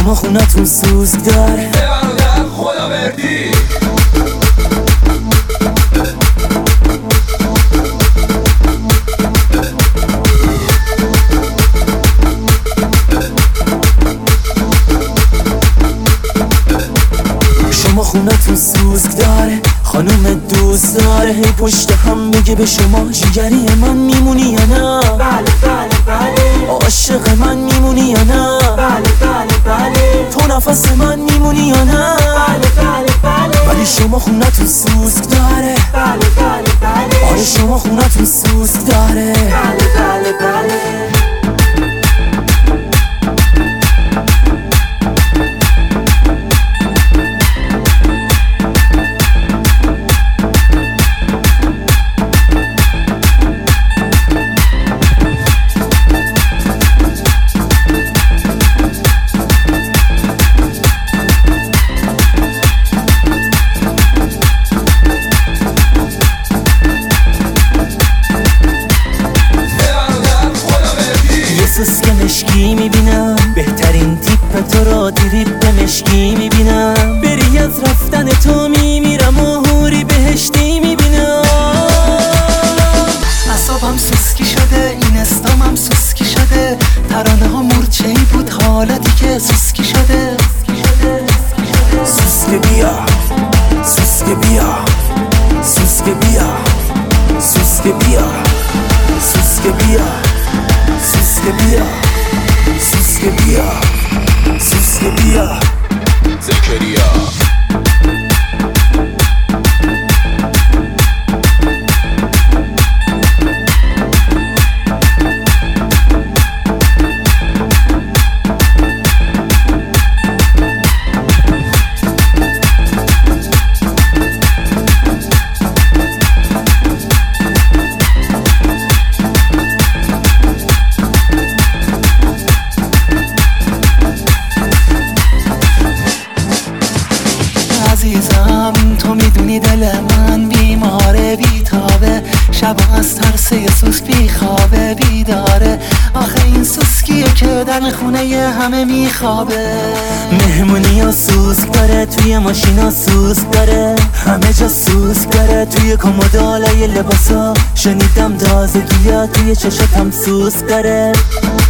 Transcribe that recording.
شما خونتون سوزک داره برادر خدا بردی شما خونتون سوزک داره خانوم دوست داره هی پشت هم میگه به شما جگری من میمونی یا نه؟ بله بله بله عاشق من میمونی یا نه؟ بله بله بله تو نفس من میمونی یا نه؟ بله بله بله ولی شما خونتون سوزک داره بله بله بله آره شما خونتون سوزک داره بله بله بله سوسک مشکی میبینم بهترین تیپ تو را دیریب مشکی میبینم بری از رفتن تو میمیرم و حوری بهشتی میبینم اعصابم سوسکی شده این استامم سوسکی شده ترانه ها مورچه‌ای بود حالتی که سوسکی شده سوسک بیا سوسک بیا سوسک بیا سوسک بیا سوسک بیا سوسک بیا سوسک بیا سوسک بیا زکریا عزیزم تو میدونی دل من بیماره بیتابه شب از ترس سوسک بیخوابه بیداره آخه این سوسکیه که در خونه همه میخوابه مهمونی ها سوسک داره توی ماشین ها سوسک داره همه جا سوسک داره توی کمدالای لباسا شنیدم تازگی ها توی چشاتم سوسک داره